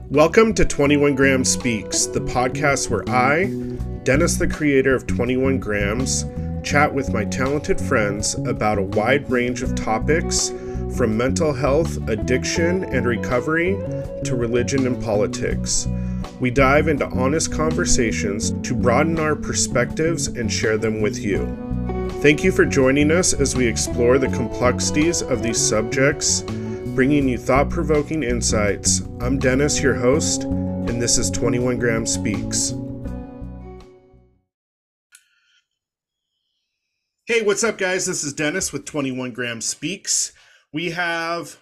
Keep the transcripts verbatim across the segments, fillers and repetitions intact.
Welcome to twenty-one Grams Speaks, the podcast where I, Dennis, the creator of twenty-one Grams, chat with my talented friends about a wide range of topics from mental health, addiction, and recovery to religion and politics. We dive into honest conversations to broaden our perspectives and share them with you. Thank you for joining us as we explore the complexities of these subjects, bringing you thought-provoking insights. I'm Dennis, your host, and this is twenty-one Grams Speaks. Hey, what's up, guys? This is Dennis with twenty-one Grams Speaks. We have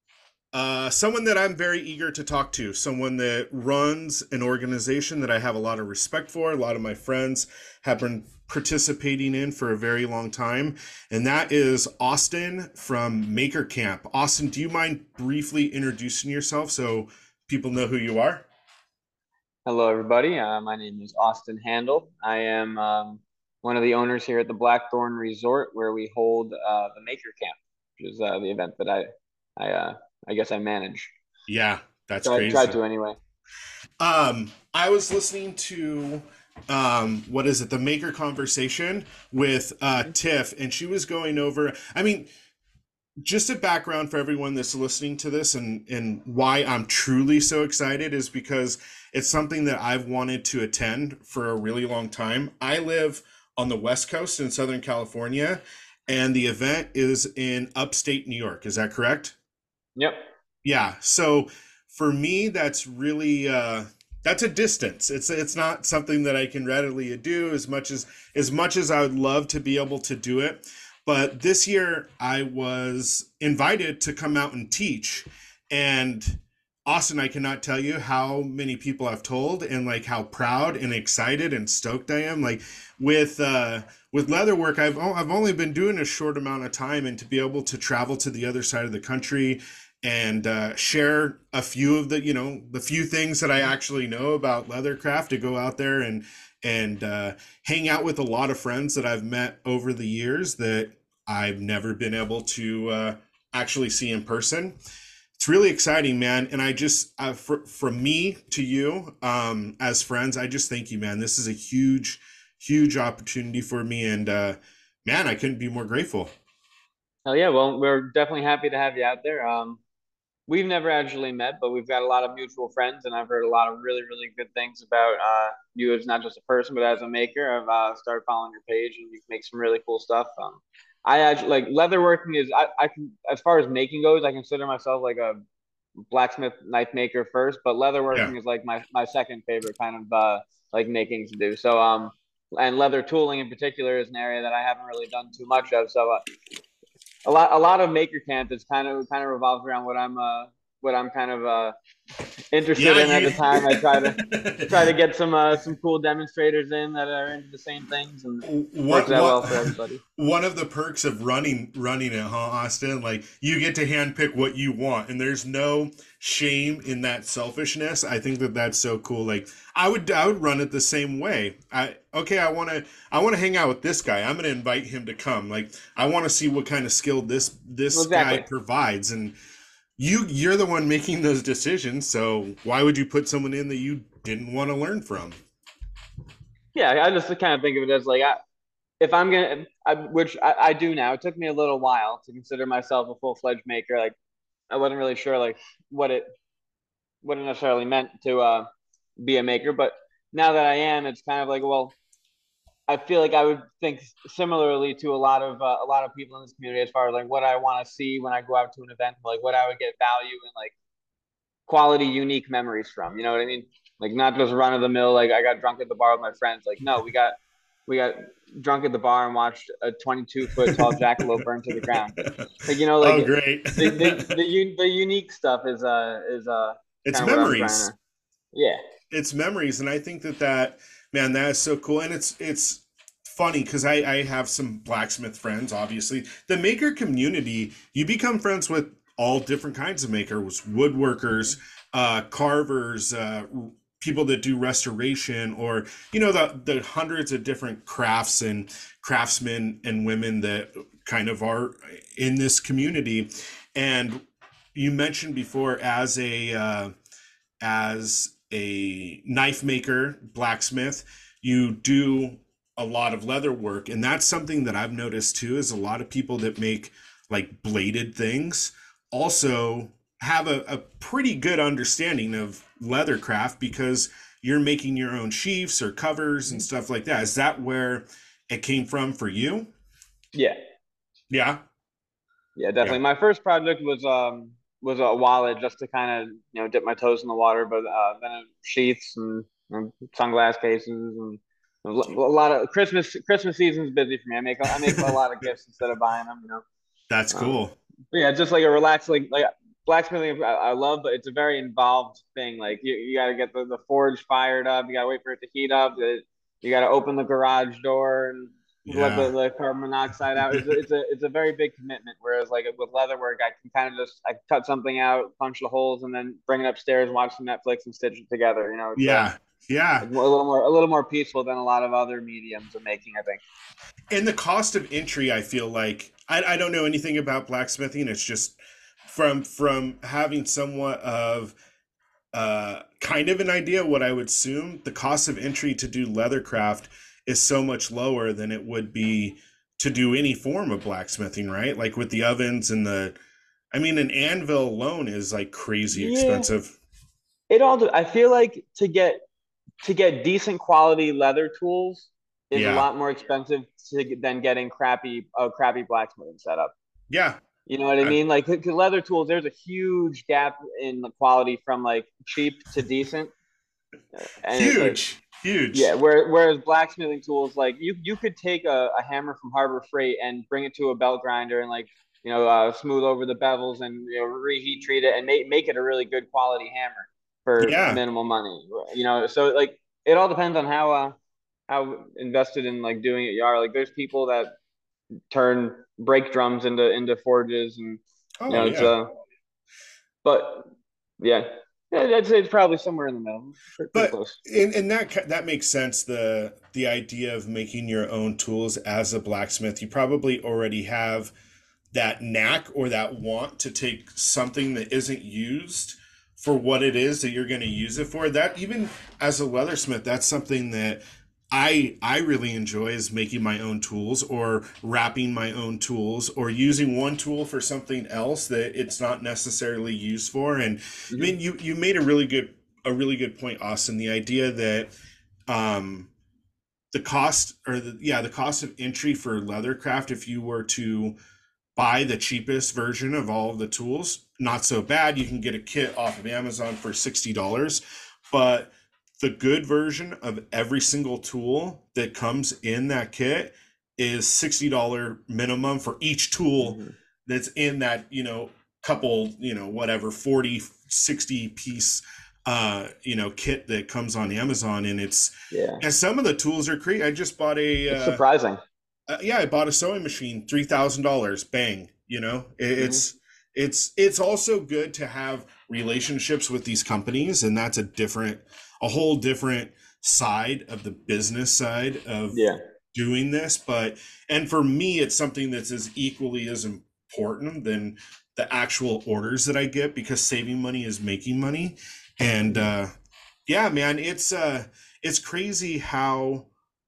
uh, someone that I'm very eager to talk to, someone that runs an organization that I have a lot of respect for. A lot of my friends have been participating in for a very long time, and that is Austin from Maker Camp. Austin, do you mind briefly introducing yourself so people know who you are? Hello, everybody. Uh, my name is Austin Handel. I am um, one of the owners here at the Blackthorn Resort, where we hold uh, the Maker Camp, which is uh, the event that I, I, uh, I guess I manage. Yeah, that's try, crazy. Try to anyway. Um, I was listening to um, what is it, the Maker Conversation with uh, Tiff, and she was going over. I mean, just a background for everyone that's listening to this, and and why I'm truly so excited is because it's something that I've wanted to attend for a really long time. I live on the West Coast in Southern California, and the event is in upstate New York. Is that correct? Yep. Yeah. So for me, that's really uh, that's a distance. It's it's not something that I can readily do as much as as much as I would love to be able to do it. But this year I was invited to come out and teach, and Austin, I cannot tell you how many people I've told and like how proud and excited and stoked I am. Like with uh, with leatherwork, I've I've only been doing a short amount of time, and to be able to travel to the other side of the country and uh, share a few of the, you know, the few things that I actually know about leathercraft, to go out there and and uh, hang out with a lot of friends that I've met over the years that I've never been able to uh, actually see in person. It's really exciting, man. And I just, uh, for, from me to you um, as friends, I just thank you, man. This is a huge, huge opportunity for me. And uh, man, I couldn't be more grateful. Hell yeah. Well, we're definitely happy to have you out there. Um, we've never actually met, but we've got a lot of mutual friends, and I've heard a lot of really, really good things about uh, you as not just a person, but as a maker. I've uh, started following your page, and you make some really cool stuff. Um, I actually like leatherworking is I, I can, as far as making goes, I consider myself like a blacksmith knife maker first, but Yeah. leatherworking is like my, my second favorite kind of uh like making to do. So um and leather tooling in particular is an area that I haven't really done too much of. So uh, a lot a lot of Maker Camp is kind of kind of revolves around what I'm uh what I'm kind of uh interested Yeah, in at you the time. I try to try to get some uh some cool demonstrators in that are into the same things, and what works out what well for everybody. one of the perks of running running it, huh, Austin? Like, you get to handpick what you want, and there's no shame in that selfishness. I think that that's so cool. Like, I would I would run it the same way. I okay, I want to I want to hang out with this guy. I'm going to invite him to come. Like, I want to see what kind of skill this this Well, guy exactly. provides, and you you're the one making those decisions. So why would you put someone in that you didn't want to learn from? Yeah, I just kind of think of it as like I, if I'm gonna, I, which I, I do now. It took me a little while to consider myself a full fledged maker. Like I wasn't really sure like what it what it necessarily meant to uh, be a maker, but now that I am, it's kind of like, well, I feel like I would think similarly to a lot of uh, a lot of people in this community as far as like what I want to see when I go out to an event, like what I would get value and like quality, unique memories from. You know what I mean? Like not just run of the mill. Like I got drunk at the bar with my friends. Like no, we got we got drunk at the bar and watched a twenty-two foot tall jackalope burn to the ground. Like you know, like Oh, great. the the the, the unique stuff is uh is uh It's kind of what I'm trying memories. to. Yeah. It's memories. And I think that that, man, that is so cool. And it's, it's funny because I, I have some blacksmith friends, obviously. The maker community, you become friends with all different kinds of makers, woodworkers, uh, carvers, uh, people that do restoration, or, you know, the, the hundreds of different crafts and craftsmen and women that kind of are in this community. And you mentioned before, as a, uh, as a knife maker, blacksmith, you do a lot of leather work. And that's something that I've noticed too, is a lot of people that make like bladed things also have a, a pretty good understanding of leathercraft because you're making your own sheaths or covers and stuff like that. Is that where it came from for you? Yeah, Yeah. yeah, Yeah. definitely. My first project was um was a wallet just to kind of you know dip my toes in the water, but uh, then it- sheaths and, and sunglass cases and a lot of Christmas Christmas season's busy for me. I make I make a lot of gifts instead of buying them, you know. That's Um, cool. but yeah, just like a relaxing like blacksmithing I, I love, but it's a very involved thing. Like you, you got to get the, the forge fired up, you got to wait for it to heat up, the, you got to open the garage door and let the, Yeah. the carbon monoxide out. It's a, it's a it's a very big commitment. Whereas like with leather work, I can kind of just I cut something out, punch the holes, and then bring it upstairs, watch some Netflix, and stitch it together. You know, it's a Yeah. Yeah. it's a little more a little more peaceful than a lot of other mediums of making, I think. And the cost of entry, I feel like I, I don't know anything about blacksmithing. It's just from from having somewhat of uh kind of an idea what I would assume the cost of entry to do leathercraft is so much lower than it would be to do any form of blacksmithing, right? Like with the ovens and the I mean an anvil alone is like crazy Yeah, expensive. it all. I feel like to get to get decent quality leather tools is a Yeah. lot more expensive to, than getting crappy a crappy blacksmithing setup. Yeah. You know what I Uh, mean? Like 'cause leather tools, there's a huge gap in the quality from like cheap to decent, and it, like huge. Huge. yeah. Where, whereas blacksmithing tools, like you you could take a, a hammer from Harbor Freight and bring it to a belt grinder and like you know uh, smooth over the bevels and you know reheat treat it and make make it a really good quality hammer for Yeah. minimal money. You know, so like it all depends on how uh, how invested in like doing it you are. Like there's people that turn brake drums into into forges and you Oh know it's yeah. uh but yeah, yeah, I'd say it's probably somewhere in the middle, pretty, pretty But close. and, and that that makes sense. The the idea of making your own tools as a blacksmith, you probably already have that knack or that want to take something that isn't used for what it is that you're going to use it for. That even as a leathersmith, that's something that I I really enjoy is making my own tools or wrapping my own tools or using one tool for something else that it's not necessarily used for. And I Hmm. mean, you you made a really good a really good point, Austin. The idea that um, the cost or the yeah the cost of entry for leathercraft, if you were to buy the cheapest version of all of the tools, not so bad. You can get a kit off of Amazon for sixty dollars, but the good version of every single tool that comes in that kit is sixty dollars minimum for each tool Hmm. that's in that, you know, couple, you know, whatever, forty, sixty piece uh you know kit that comes on Amazon. And it's Yeah, and some of the tools are crazy. I just bought a it's uh surprising. uh, yeah, I bought a sewing machine, three thousand dollars. Bang, you know. It, Hmm. it's it's it's also good to have relationships with these companies, and that's a different, a whole different side of the business side of Yeah. doing this. But and for me, it's something that's as equally as important than the actual orders that I get because saving money is making money, and Hmm. uh, yeah, man, it's uh, it's crazy how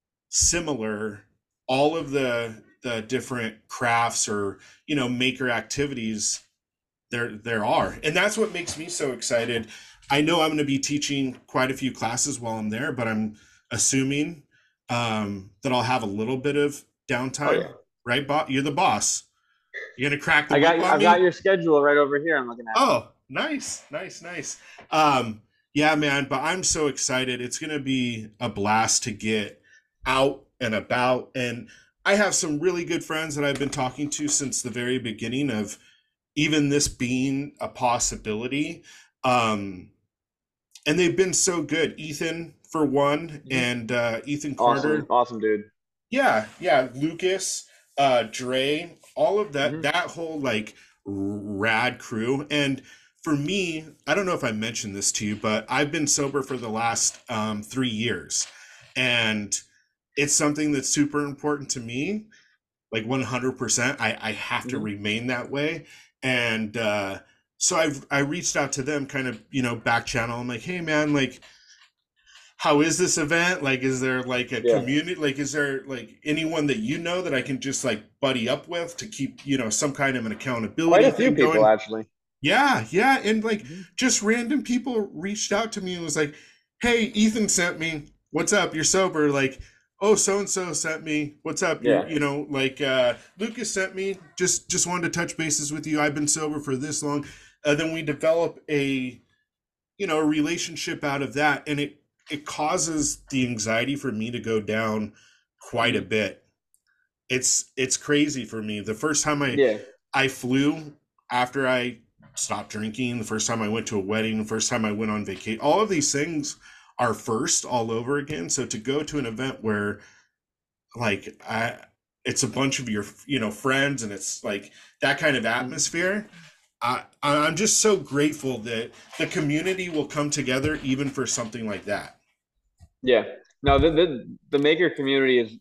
similar all of the the different crafts or you know maker activities there there are, and that's what makes me so excited. I know I'm going to be teaching quite a few classes while I'm there, but I'm assuming um that I'll have a little bit of Oh downtime, yeah, right? Boss, you're the boss. You're gonna crack the I got whip on I've got me. your schedule right over here. I'm looking at. Oh, nice, nice, nice. Um, yeah, man, but I'm so excited. It's gonna be a blast to get out and about. And I have some really good friends that I've been talking to since the very beginning of even this being a possibility. Um, and they've been so good. Ethan, for one, Hmm. and uh, Ethan Awesome, Carter. awesome, dude. Yeah, yeah, Lucas, uh, Dre, all of that, Hmm. that whole like rad crew. And for me, I don't know if I mentioned this to you, but I've been sober for the last um, three years, and it's something that's super important to me. Like one hundred percent, I I have to Hmm. remain that way, and uh, so I've I reached out to them, kind of, you know, back channel. I'm like, hey man, like, how is this event? Like, is there like a Yeah, community? Like, is there like anyone that you know that I can just like buddy up with to keep, you know, some kind of an quite accountability a few thing people going? actually. Yeah, yeah. And like Mhm. just random people reached out to me and was like, hey, Ethan sent me. What's up? You're sober. Like, oh, so and so sent me. What's up? You're, Yeah. you know, like uh Lucas sent me. Just just wanted to touch bases with you. I've been sober for this long. And then we develop a, you know, a relationship out of that. And it it causes the anxiety for me to go down quite a Mhm. bit. It's it's crazy for me. The first time I Yeah. I flew after I stopped drinking, the first time I went to a wedding, the first time I went on vacation, all of these things are first all over again. So to go to an event where like I it's a bunch of your, you know, friends, and it's like that kind of Mhm. atmosphere, I I'm just so grateful that the community will come together even for something like that. Yeah. No, the the the maker community is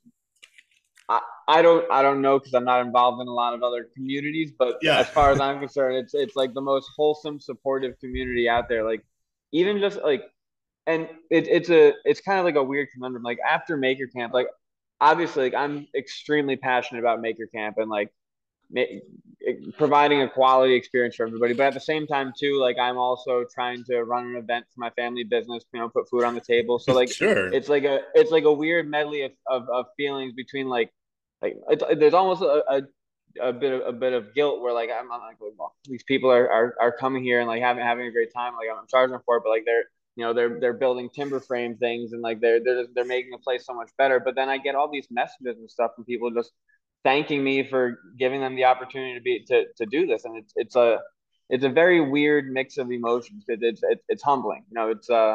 I, I don't I don't know because I'm not involved in a lot of other communities, but Yeah. as far as I'm concerned, it's it's like the most wholesome, supportive community out there. Like even just like and it, it's a it's kind of like a weird conundrum. Like after Maker Camp, like obviously like I'm extremely passionate about Maker Camp and like ma- providing a quality experience for everybody. But at the same time too, like I'm also trying to run an event for my family business, you know, put food on the table. So like Sure. it's like a it's like a weird medley of, of, of feelings between like like it's, there's almost a, a a bit of a bit of guilt where like I'm, I'm like, well, these people are, are are coming here and like having having a great time. Like I'm charging them for it, but like they're you know they're they're building timber frame things and like they're they're they're making the place so much better. But then I get all these messages and stuff from people just thanking me for giving them the opportunity to be to to do this, and it's it's a it's a very weird mix of emotions. It, it's it's it's humbling, you know. It's uh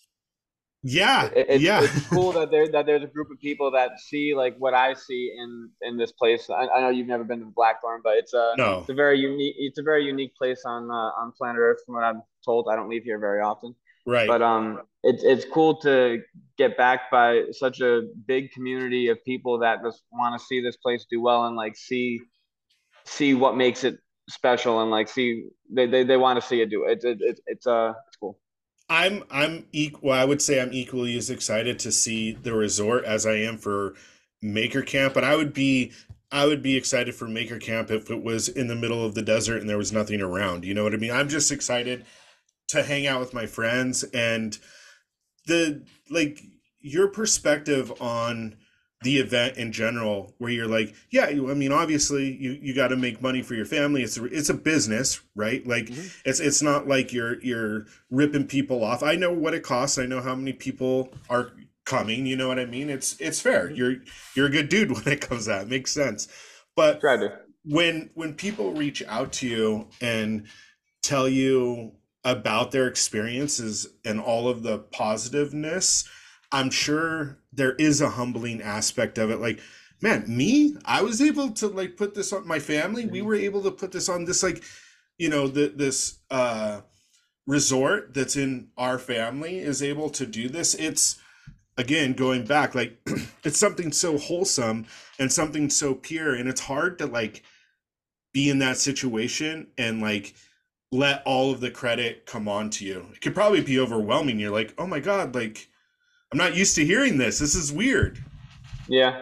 Yeah. it, it's Yeah. it's cool that there that there's a group of people that see like what I see in in this place. I, I know you've never been to Blackthorn, but it's a No. it's a very unique it's a very unique place on uh, on planet Earth from what I'm told. I don't leave here very often, Right. but um, it's it's cool to get backed by such a big community of people that just want to see this place do well and like see see what makes it special and like see they they, they want to see it do it. It's it, it, it's uh it's cool. I'm I'm equal. I would say I'm equally as excited to see the resort as I am for Maker Camp, but I would be I would be excited for Maker Camp if it was in the middle of the desert and there was nothing around. You know what I mean? I'm just excited to hang out with my friends, and the like your perspective on the event in general, where you're like, yeah, you, I mean, obviously you you got to make money for your family. It's a, it's a business, right? Like Mm-hmm. it's it's not like you're you're ripping people off. I know what it costs. I know how many people are coming. You know what I mean? It's it's fair. Mm-hmm. You're you're a good dude when it comes to that. It makes sense. But Try to. when when people reach out to you and tell you about their experiences and all of the positiveness, I'm sure there is a humbling aspect of it. Like, man, me, I was able to like put this on my family. We Mm-hmm. were able to put this on this, like, you know, the, this uh, resort that's in our family is able to do this. It's, again, going back, like, it's something so wholesome and something so pure. And it's hard to like be in that situation and like let all of the credit come on to you. It could probably be overwhelming. You're like, oh my God, like I'm not used to hearing this. This is weird. Yeah.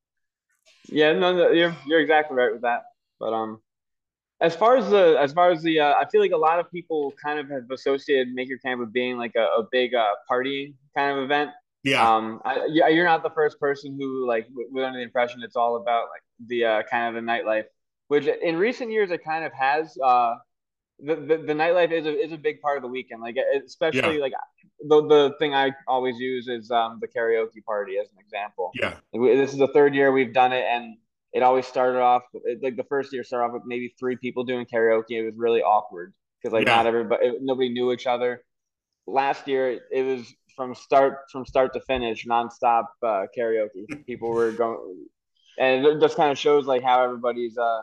Yeah, no, no, you're you're exactly right with that. But um, as far as the as far as the uh, I feel like a lot of people kind of have associated Maker Camp with being like a, a big uh, partying kind of event. Yeah. Um, I, yeah, you're not the first person who like w- was under the impression it's all about like the uh, kind of the nightlife, which in recent years it kind of has. Uh, the, the, the nightlife is a is a big part of the weekend. Like Yeah. especially like the the thing I always use is um the karaoke party as an example. Yeah. Like we, this is the third year we've done it, and it always started off it, like the first year started off with maybe three people doing karaoke. It was really awkward because like Yeah. not everybody nobody knew each other. Last year it was from start from start to finish nonstop uh, karaoke. People were going, and it just kind of shows like how everybody's uh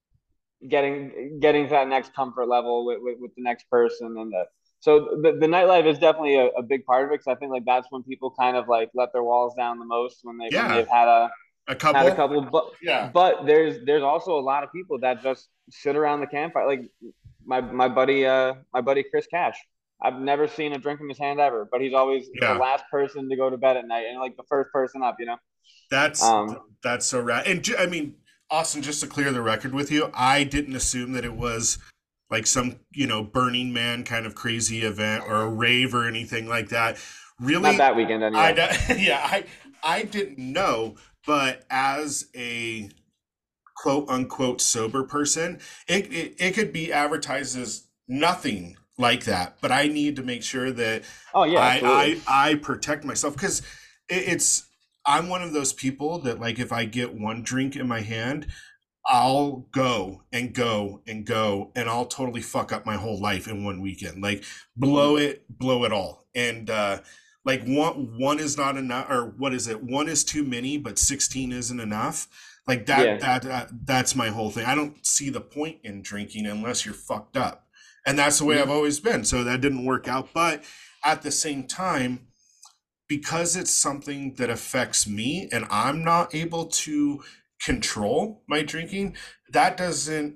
getting getting to that next comfort level with, with, with the next person and the so the, the nightlife is definitely a, a big part of it because I think like that's when people kind of like let their walls down the most when they when Yeah. they've had a A had a couple. couple but Yeah. but there's there's also a lot of people that just sit around the campfire like my my buddy uh my buddy Chris Cash. I've never seen a drink in his hand ever, but he's always the Yeah. last person to go to bed at night and like the first person up, you know. That's Um, that's so rad. And ju- I mean, Austin, just to clear the record with you, I didn't assume that it was like some, you know, Burning Man kind of crazy event or a rave or anything like that. not Really, that weekend I anyway. yeah, I I didn't know, but as a quote unquote sober person, it, it it could be advertised as nothing like that. But I need to make sure that Oh yeah, absolutely. I I I protect myself because it, it's I'm one of those people that like if I get one drink in my hand, I'll go and go and go and I'll totally fuck up my whole life in one weekend. Like blow Mhm. it, blow it all. And uh like one one is not enough or what is it? One is too many, but sixteen isn't enough. Like that Yeah. that, that that's my whole thing. I don't see the point in drinking unless you're fucked up. And that's the way I've Mhm. always been. So that didn't work out, but at the same time because it's something that affects me and I'm not able to control my drinking, that doesn't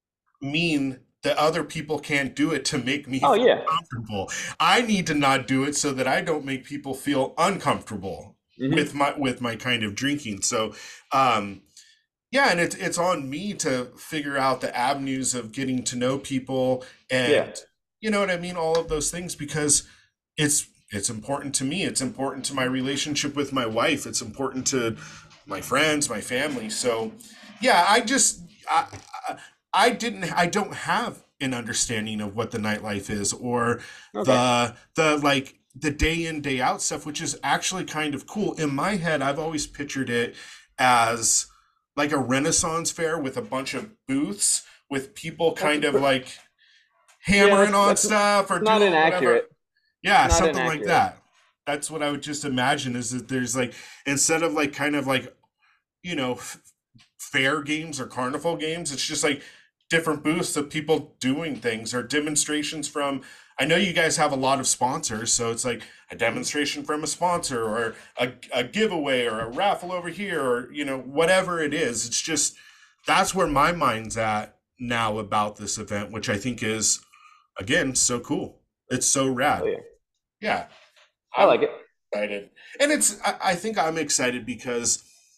mean that other people can't do it to make me Oh feel yeah. comfortable. I need to not do it so that I don't make people feel uncomfortable Hmm. with my with my kind of drinking. So um yeah, and it's it's on me to figure out the avenues of getting to know people Yeah. and you know what I mean, all of those things because it's it's important to me. It's important to my relationship with my wife. It's important to my friends, my family. So, yeah, I just I I, I didn't I don't have an understanding of what the nightlife is or Okay. the the like the day in day out stuff, which is actually kind of cool. In my head, I've always pictured it as like a Renaissance fair with a bunch of booths with people That's a kind of pr- like yeah. hammering That's on that's stuff or it's not doing whatever. inaccurate. It's Yeah, not something like inaccurate. that. That's what I would just imagine is that there's like instead of like kind of like you know f- fair games or carnival games, it's just like different booths of people doing things or demonstrations from. I know you guys have a lot of sponsors, so it's like a Mhm. demonstration from a sponsor or a, a giveaway or a raffle over here or you know whatever it is. It's just that's where my mind's at now about this event, which I think is again so cool. It's so Oh rad. yeah. Yeah, I I'm like it. excited, and it's. I, I think I'm excited because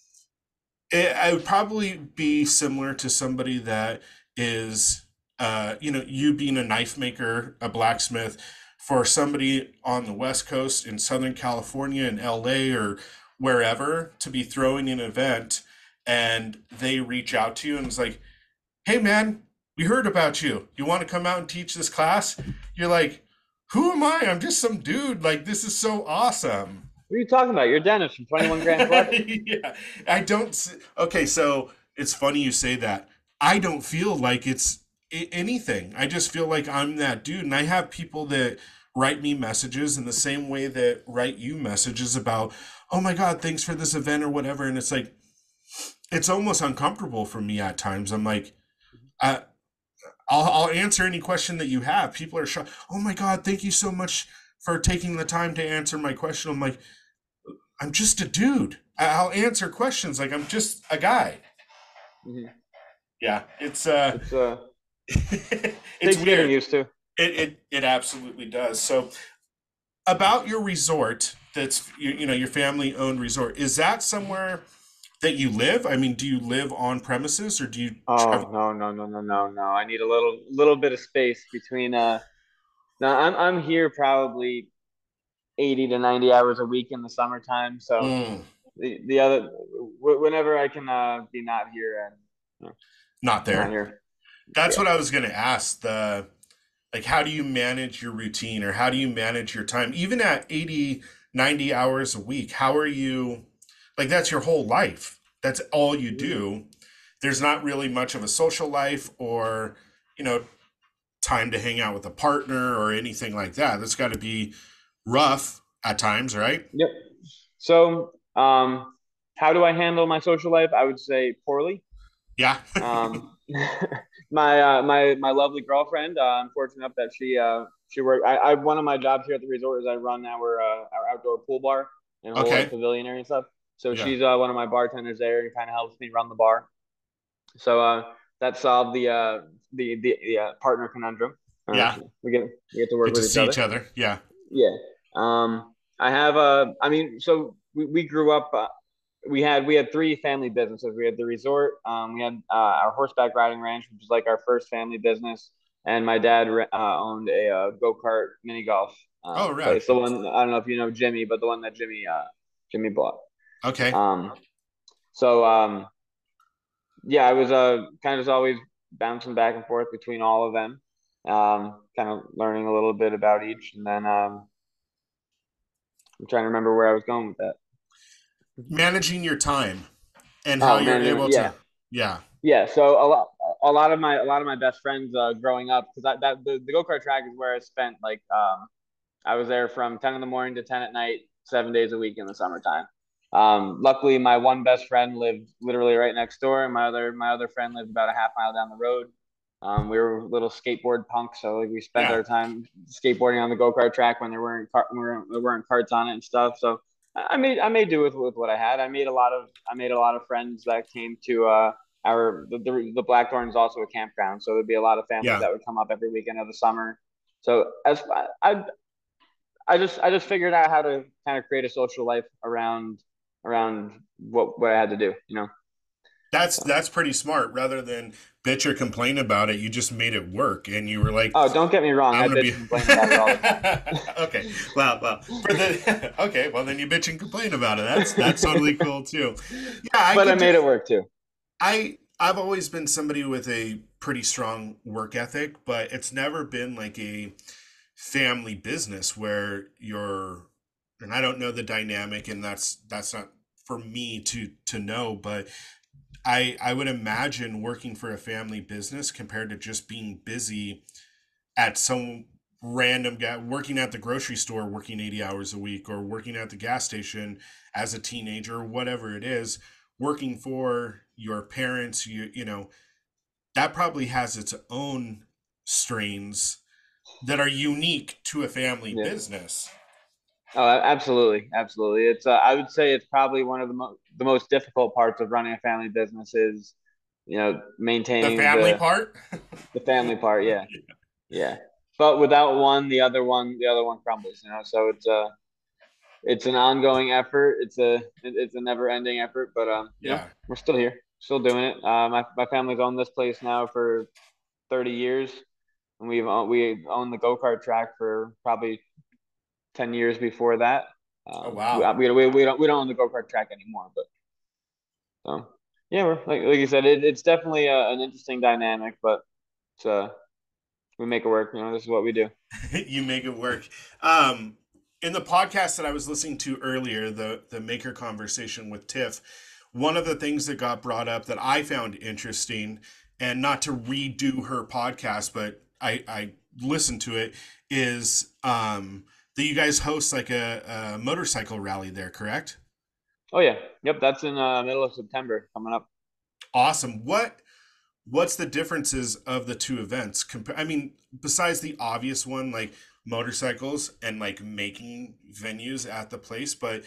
it, I would probably be similar to somebody that is, uh, you know, you being a knife maker, a blacksmith, for somebody on the West Coast in Southern California in L A or wherever to be throwing an event, and they reach out to you and it's like, hey man, we heard about you. You want to come out and teach this class? You're like, who am I? I'm just some dude. Like, this is so awesome. What are you talking about? You're Dennis from Twenty One Grams Forever. Yeah, I don't. s- Okay, so it's funny you say that. I don't feel like it's I- anything. I just feel like I'm that dude, and I have people that write me messages in the same way that write you messages about, oh my God, thanks for this event or whatever. And it's like it's almost uncomfortable for me at times. I'm like, I, I'll, I'll answer any question that you have. People are shocked. Oh my God, thank you so much for taking the time to answer my question. I'm like, I'm just a dude. I- will answer questions like I'm just a guy. Hmm. Yeah, it's uh, It's uh it's takes getting weird. used to. It it it absolutely does. So about your resort, that's you, you know your family owned resort. Is that somewhere that you live? I mean, do you live on premises or do you travel? Oh no no no no no no! I need a little little bit of space between. Uh, now I'm I'm here probably eighty to ninety hours a week in the summertime. So Mm, the the other wh- whenever I can uh, be not here and you know, not not there. here. That's Yeah. what I was going to ask. The like how do you manage your routine or how do you manage your time even at eighty, ninety hours a week? How are you like that's your whole life. That's all you Mhm. do. There's not really much of a social life or, you know, time to hang out with a partner or anything like that. That's got to be rough at times, right? Yep. So um, how do I handle my social life? I would say poorly. Yeah. Um, my uh, my my lovely girlfriend. Uh, I'm fortunate enough that she uh, she worked. I, I one of my jobs here at the resort is I run our uh, our outdoor pool bar and whole like Okay. pavilion area and stuff. So Yeah. she's uh, one of my bartenders there and kind of helps me run the bar. So uh, that solved the uh the the, the uh, partner conundrum. Uh, Yeah. we get we get to work Get to with each see other. each other. Yeah. Yeah. Um, I have a. I mean, so we, we grew up. Uh, we had we had three family businesses. We had the resort. Um, we had uh, our horseback riding ranch, which was like our first family business. And my dad uh, owned a uh, go kart mini golf uh, Oh, right. place. The one I don't know if you know Jimmy, but the one that Jimmy uh, Jimmy bought. Okay. Um, so um, yeah, I was uh kind of just always bouncing back and forth between all of them, um, kind of learning a little bit about each, and then um, I'm trying to remember where I was going with that. Managing your time and how Oh you're man, able yeah, to, yeah. yeah. So a lot, a lot of my, a lot of my best friends uh, growing up, because that, that the, the go kart track is where I spent like, um, I was there from ten in the morning to ten at night, seven days a week in the summertime. Um, luckily, my one best friend lived literally right next door, and my other, my other friend lived about a half mile down the road. Um, we were little skateboard punks, so like, we spent Yeah. our time skateboarding on the go kart track when there weren't car- when there weren't carts on it and stuff. So I made I made do with with what I had. I made a lot of I made a lot of friends that came to uh, our the, the the Blackthorn is also a campground, so there'd be a lot of families Yeah. that would come up every weekend of the summer. So as I I just I just figured out how to kind of create a social life around around what what I had to do, you know. That's So. that's pretty smart. Rather than bitch or complain about it, you just made it work, and you were like, Oh, don't get me wrong. "I'm I gonna bitch be." and complain about it all the time. Okay. Well, well, for the okay. Well, then you bitch and complain about it. That's that's totally cool too. Yeah, I But I could do. made it work too. I I've always been somebody with a pretty strong work ethic, but it's never been like a family business where you're, and I don't know the dynamic, and that's that's not for me to to know, but I I would imagine working for a family business compared to just being busy at some random guy working at the grocery store working eighty hours a week, or working at the gas station as a teenager, whatever it is, working for your parents, you you know, that probably has its own strains that are unique to a family Yeah. business. Oh, absolutely, absolutely. It's uh, I would say it's probably one of the most the most difficult parts of running a family business is, you know, The maintaining family the part. the family part. Yeah, yeah. But without one, the other one, the other one crumbles. You know, so it's a it's an ongoing effort. It's a it's a never ending effort. But um, you know, Yeah. we're still here, still doing it. Uh, my my family's owned this place now for thirty years, and we've owned, we owned the go kart track for probably ten years before that. Oh, Um, we, wow. we, we don't we don't own the go kart track anymore, but so yeah, we're like like you said, it, it's definitely a, an interesting dynamic, but it's, uh, we make it work. You know, this is what we do. You make it work. Um, in the podcast that I was listening to earlier, the the maker conversation with Tiff, one of the things that got brought up that I found interesting, and not to redo her podcast, but I I listened to it, is um, that you guys host like a, a motorcycle rally there, correct? Oh yeah, yep. That's in uh, middle of September coming up. Awesome. What what's the differences of the two events? Compa- I mean, besides the obvious one, like motorcycles and like making venues at the place, but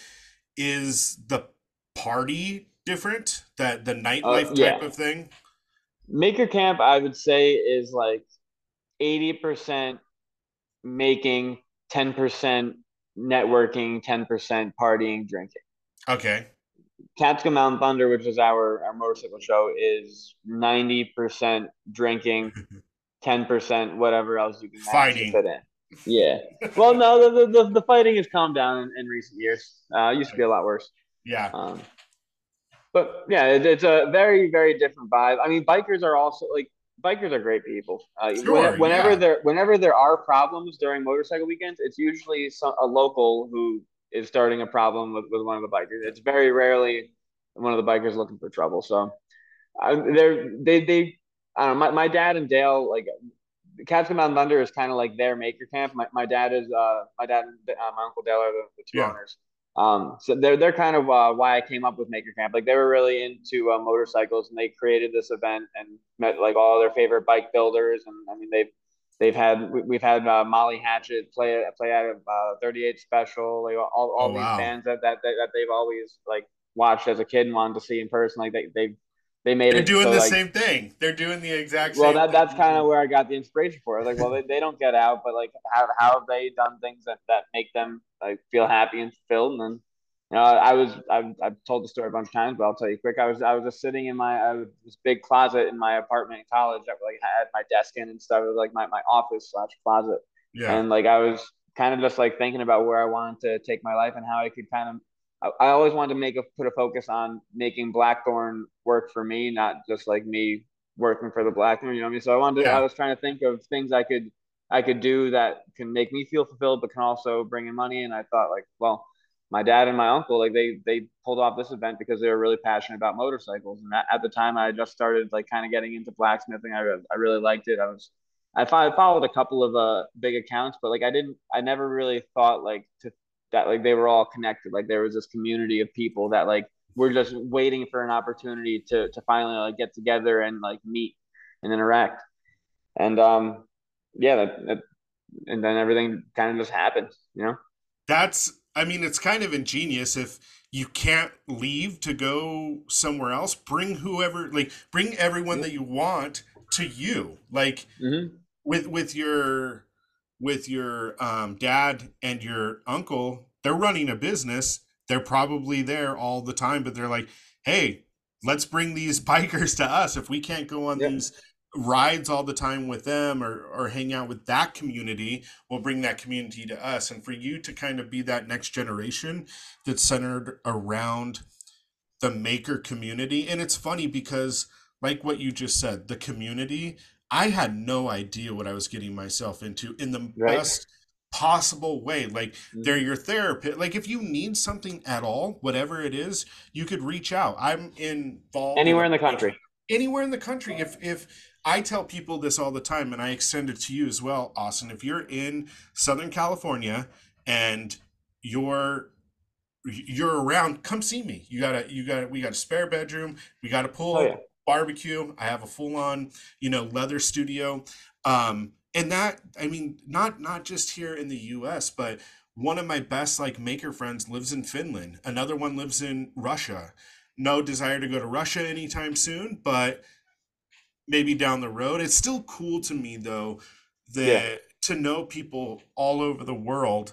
is the party different? That the Uh, nightlife type yeah, of thing? Maker Camp I would say is like eighty percent making, ten percent networking, ten percent partying, drinking. Okay. Catskill Mountain Thunder, which is our, our motorcycle show, is ninety percent drinking, ten percent whatever else you can manage to Fighting. fit in. Yeah. Well, no, the, the, the fighting has calmed down in, in recent years. Uh, it used to be a lot worse. Yeah. Um, but yeah, it, it's a very, very different vibe. I mean, bikers are also like, bikers are great people. Uh, when, Sure. whenever Yeah. there, whenever there are problems during motorcycle weekends, it's usually some, a local who is starting a problem with, with one of the bikers. It's very rarely one of the bikers looking for trouble. So uh, they're, they, they, I don't know. My, my dad and Dale, like Catskill Mountain Thunder is kind of like their maker camp. My, my dad is uh my dad and uh, my uncle Dale are the, the two Yeah. owners. Um, so they're they're kind of uh, why I came up with Maker Camp. Like they were really into uh, motorcycles, and they created this event and met like all their favorite bike builders. And I mean they've they've had we, we've had uh, Molly Hatchet play play out of uh, thirty-eight Special. Like all, Oh, all these wow. bands that, that that that they've always like watched as a kid and wanted to see in person. Like they they've they made They're it doing so the like, same thing. They're doing the exact well, same that that's kind of thing. where I got the inspiration for. I was like, well, they, they don't get out, but like, how how have they done things that that make them like feel happy and fulfilled? And then, you know, I was I've, I've told the story a bunch of times, but I'll tell you quick. I was I was just sitting in my I was this big closet in my apartment in college that like had my desk in and stuff. It was like my my office slash closet, Yeah. and like I was kind of just like thinking about where I wanted to take my life and how I could kind of. I, I always wanted to make a put a focus on making Blackthorn work for me, not just like me working for the Blackthorn. You know what I mean? So I wanted to, I Yeah. was trying to think of things I could I could do that can make me feel fulfilled, but can also bring in money. And I thought like, well, my dad and my uncle like they they pulled off this event because they were really passionate about motorcycles. And at, at the time, I just started like kind of getting into blacksmithing. I I really liked it. I was I followed a couple of uh big accounts, but like I didn't I never really thought like to that like they were all connected. Like there was this community of people that like we're just waiting for an opportunity to to finally like get together and like meet and interact. And um, yeah, that, that, and then everything kind of just happened, you know. That's, I mean, it's kind of ingenious if you can't leave to go somewhere else, bring whoever, like, bring everyone Yeah. that you want to you. Like, Mm-hmm. with with your with your um, dad and your uncle, they're running a business. They're probably there all the time, but they're like, "Hey, let's bring these bikers to us. If we can't go on Yeah. these rides all the time with them or or hang out with that community, we'll bring that community to us." And for you to kind of be that next generation that's centered around the maker community. And it's funny because, like what you just said, the community, I had no idea what I was getting myself into in the Right. best possible way. Like, they're Mm-hmm. your therapist. Like, if you need something at all, whatever it is, you could reach out. I'm involved in Anywhere a in the bunch country. anywhere in the country. If if I tell people this all the time, and I extend it to you as well, Austin, if you're in Southern California and you're you're around, come see me. You gotta, you got, we got a spare bedroom. We got a Oh yeah. pool, barbecue. I have a full on, you know, leather studio. Um, and that, I mean, not not just here in the U S, but one of my best like maker friends lives in Finland. Another one lives in Russia. No desire to go to Russia anytime soon, but maybe down the road. It's still cool to me though Yeah. that to know people all over the world.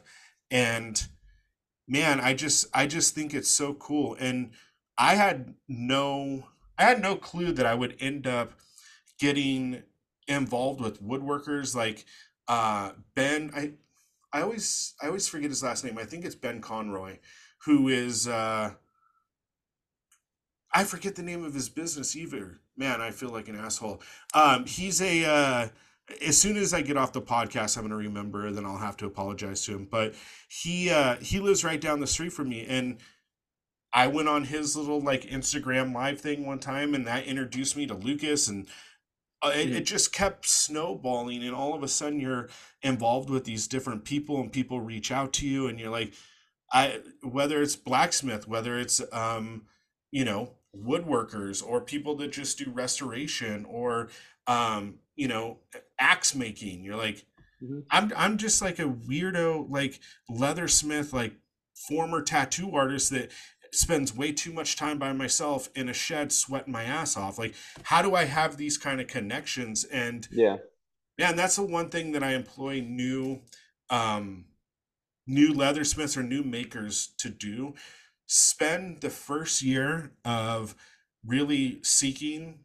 And man, i just i just think it's so cool. And i had no i had no clue that I would end up getting involved with woodworkers like uh ben. I i always i always forget his last name. I think it's Ben Conroy, who is uh I forget the name of his business either. Man, I feel like an asshole. Um he's a uh as soon as I get off the podcast, I'm going to remember, then I'll have to apologize to him. But he uh he lives right down the street from me, and I went on his little like Instagram live thing one time, and that introduced me to Lucas, and uh, it, it Mm-hmm. just kept snowballing. And all of a sudden, you're involved with these different people, and people reach out to you, and you're like, I whether it's blacksmith, whether it's um, you know, woodworkers, or people that just do restoration, or um, you know, axe making. You're like, Mm-hmm. I'm I'm just like a weirdo, like leathersmith, like former tattoo artist that spends way too much time by myself in a shed sweating my ass off. Like, how do I have these kind of connections? And Yeah. man, that's the one thing that I employ new um new leathersmiths or new makers to do. Spend the first year of really seeking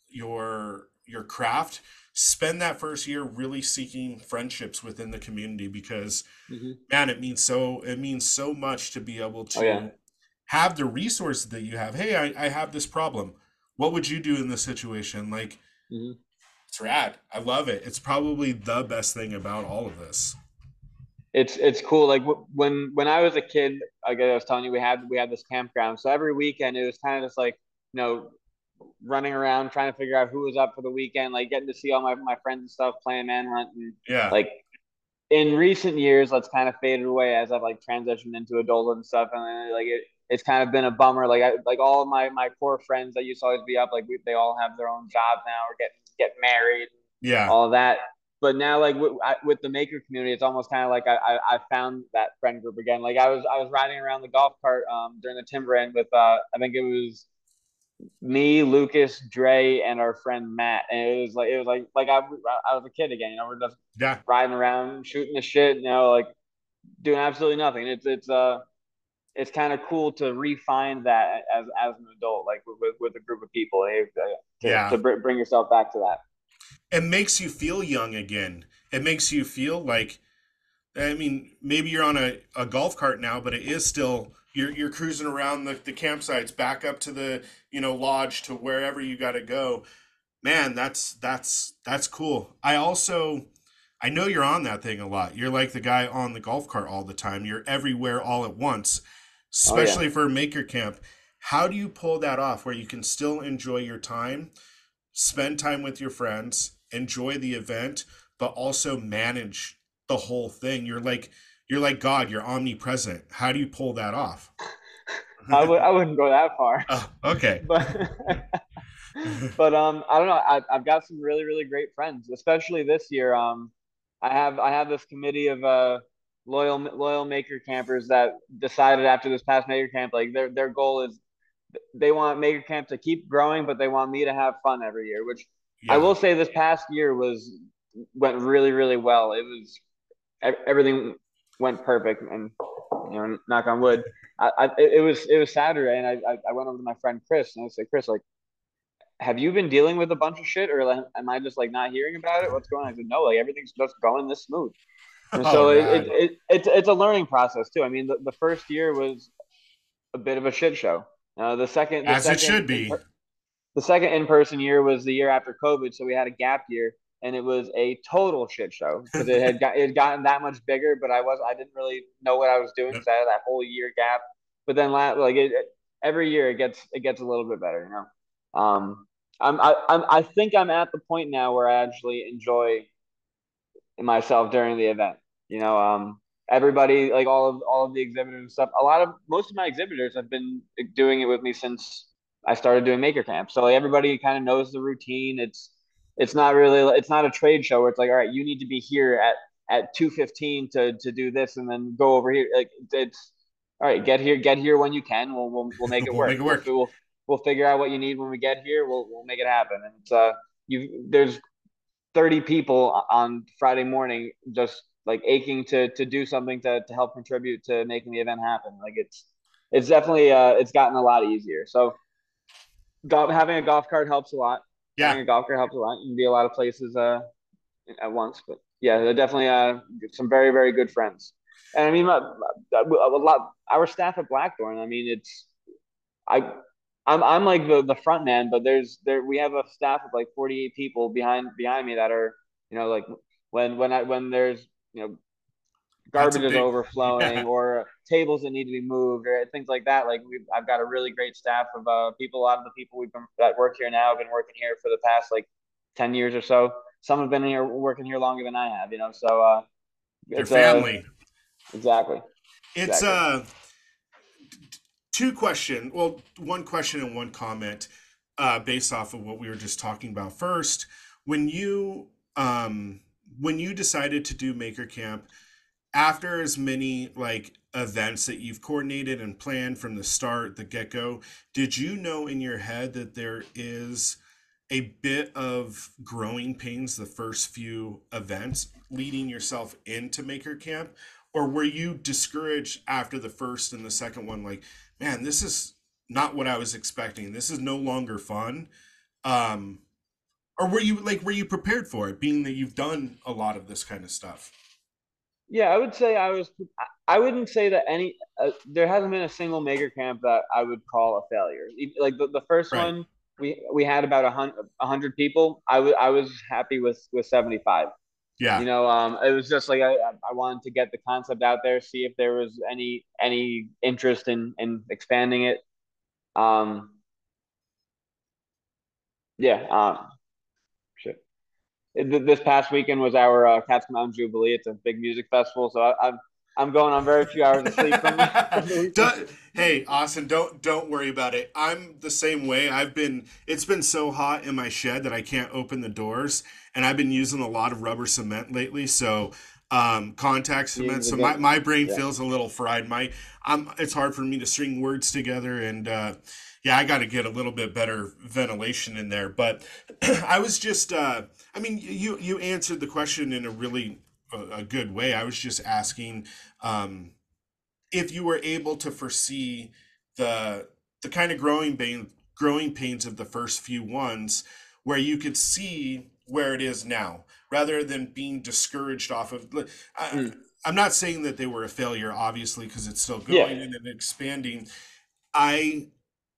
your your craft. Spend that first year really seeking friendships within the community, because Mm-hmm. man, it means so it means so much to be able Oh yeah. to have the resources that you have. Hey, I, I have this problem. What would you do in this situation? Like, Mm-hmm. it's rad. I love it. It's probably the best thing about all of this. It's it's cool. Like w- when when I was a kid, like I was telling you, we had we had this campground. So every weekend it was kind of just like you know running around trying to figure out who was up for the weekend, like getting to see all my, my friends and stuff playing manhunt and Yeah. like in recent years that's kind of faded away as I've like transitioned into adulthood and stuff, and then like it, it's kind of been a bummer. Like I like all of my my core friends that used to always be up, like we, they all have their own jobs now or getting get married, Yeah. all of that. But now, like with, I, with the maker community, it's almost kind of like I, I I found that friend group again. Like I was I was riding around the golf cart um during the timber end with uh I think it was me, Lucas, Dre, and our friend Matt, and it was like it was like like I, I was a kid again. You know, we're just Yeah. riding around, shooting the shit. You know, like doing absolutely nothing. It's it's uh it's kind of cool to refine that as as an adult, like with with a group of people, eh, to to Yeah. bring yourself back to that. It makes you feel young again. It makes you feel like, I mean, maybe you're on a, a golf cart now, but it is still you're you're cruising around the, the campsites back up to the, you know, lodge to wherever you gotta go. Man, that's that's that's cool. I also I know you're on that thing a lot. You're like the guy on the golf cart all the time. You're everywhere all at once, Oh yeah. especially for Maker Camp. How do you pull that off where you can still enjoy your time, spend time with your friends, enjoy the event, but also manage the whole thing? You're like you're like God, you're omnipresent. How do you pull that off? I would I wouldn't go that far, Oh, okay. but but um I don't know. I, I've got some really really great friends, especially this year. Um, I have I have this committee of uh loyal loyal maker campers that decided after this past maker camp, like their their goal is they want maker camp to keep growing, but they want me to have fun every year. Which I Yeah. will say this past year was went really really well. It was everything went perfect, and you know, knock on wood. I, I it was it was Saturday, and I, I went over to my friend Chris, and I said, Chris, like, have you been dealing with a bunch of shit, or like, am I just like not hearing about it? What's going on? I said, no, like everything's just going this smooth. And Oh, so it, it, rad. it it's it's a learning process too. I mean, the, the first year was a bit of a shit show. Uh, the second the As it second should in be. the second in person year was the year after COVID, so we had a gap year, and it was a total shit show because it had got it had gotten that much bigger. But I was I didn't really know what I was doing because I had that whole year gap. But then like it, it, every year it gets it gets a little bit better, you know. Um, I'm I I'm, I think I'm at the point now where I actually enjoy myself during the event. You know, um, everybody like all of all of the exhibitors and stuff. A lot of most of my exhibitors have been doing it with me since I started doing Maker Camp. So like, everybody kind of knows the routine. It's it's not really it's not a trade show where it's like, all right, you need to be here at at two fifteen to to do this and then go over here. Like it's all right, get here, get here when you can. We'll we'll we'll make it We'll make work. it We'll work. we'll we'll figure out what you need when we get here. We'll we'll make it happen. And it's uh you there's thirty people on Friday morning just like aching to to do something to to help contribute to making the event happen. Like it's it's definitely uh it's gotten a lot easier. So golf, having a golf cart helps a lot. Yeah. Having a golf cart helps a lot. You can be a lot of places uh at once. But yeah, they're definitely uh some very very good friends. And I mean, my, my, a lot our staff at Blackthorn. I mean, it's I I'm I'm like the the front man, but there's there we have a staff of like forty-eight people behind behind me that are you know like when when I when there's you know That's a garbage is big, overflowing yeah. or tables that need to be moved or things like that. Like we I've got a really great staff of uh people. A lot of the people we've been that work here now have been working here for the past like ten years or so. Some have been here working here longer than I have. You know, so uh Your it's a uh, family. exactly It's exactly. uh two question. Well, one question and one comment, uh, based off of what we were just talking about. First, when you um when you decided to do Maker Camp, after as many like events that you've coordinated and planned from the start, the get go, did you know in your head that there is a bit of growing pains the first few events leading yourself into Maker Camp? Or were you discouraged after the first and the second one? Like, man, this is not what I was expecting. This is no longer fun. Um, or were you like, were you prepared for it, being that you've done a lot of this kind of stuff? Yeah, I would say I was. I wouldn't say that any. Uh, there hasn't been a single maker camp that I would call a failure. E- Like the, the first Right. one, we we had about a hundred a hundred people. I was I was happy with with seventy five. Yeah. You know, um, it was just like I I wanted to get the concept out there, see if there was any any interest in in expanding it. Um, yeah. Um, shit. It- This past weekend was our uh, Cats Mountain Jubilee. It's a big music festival, so I, I'm I'm going on very few hours of sleep from the from the weekend. Don't- hey, Austin, don't don't worry about it. I'm the same way. I've been it's been so hot in my shed that I can't open the doors, and I've been using a lot of rubber cement lately. So um, contact Yeah, cement. the So my, game. my brain Yeah. feels a little fried. My um, It's hard for me to string words together, and uh, yeah, I got to get a little bit better ventilation in there. But I was just, uh, I mean, you you answered the question in a really a, a good way. I was just asking um, if you were able to foresee the the kind of growing pain, growing pains of the first few ones, where you could see where it is now, rather than being discouraged off of. I, Mm. I'm not saying that they were a failure, obviously, because it's still Yeah. going and expanding. I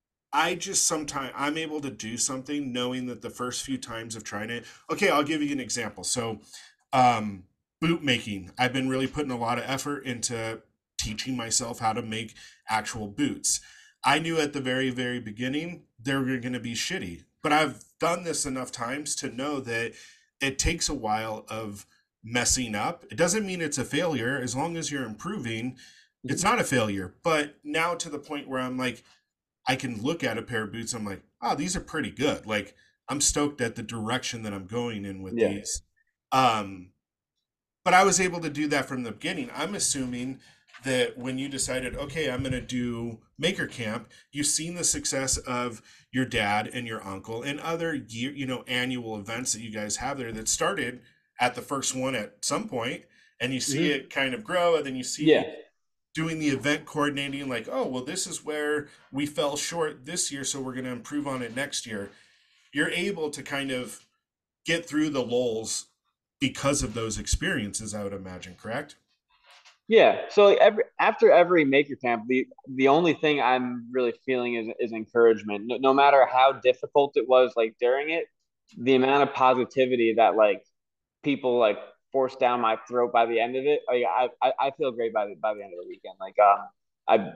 I just sometimes I'm able to do something knowing that the first few times of trying it. Okay, I'll give you an example. So, um, boot making. I've been really putting a lot of effort into teaching myself how to make actual boots. I knew at the very, very beginning they were going to be shitty, but I've done this enough times to know that it takes a while of messing up. It doesn't mean it's a failure. As long as you're improving, it's Mhm. not a failure. But now to the point where I'm like, I can look at a pair of boots. I'm like, oh, these are pretty good. Like, I'm stoked at the direction that I'm going in with Yeah. these. Um, but I was able to do that from the beginning. I'm assuming that when you decided, okay, I'm going to do Maker Camp, you've seen the success of your dad and your uncle and other year, you know, annual events that you guys have there that started at the first one at some point, and you see Hmm. it kind of grow, and then you Yeah. see doing the event coordinating, like, oh well, this is where we fell short this year, so we're going to improve on it next year. You're able to kind of get through the lulls because of those experiences, I would imagine, correct? Yeah. So like every after every maker camp, the the only thing I'm really feeling is is encouragement. No, no matter how difficult it was, like during it, the amount of positivity that like people like forced down my throat by the end of it. Like, I, I I feel great by the by the end of the weekend. Like um, I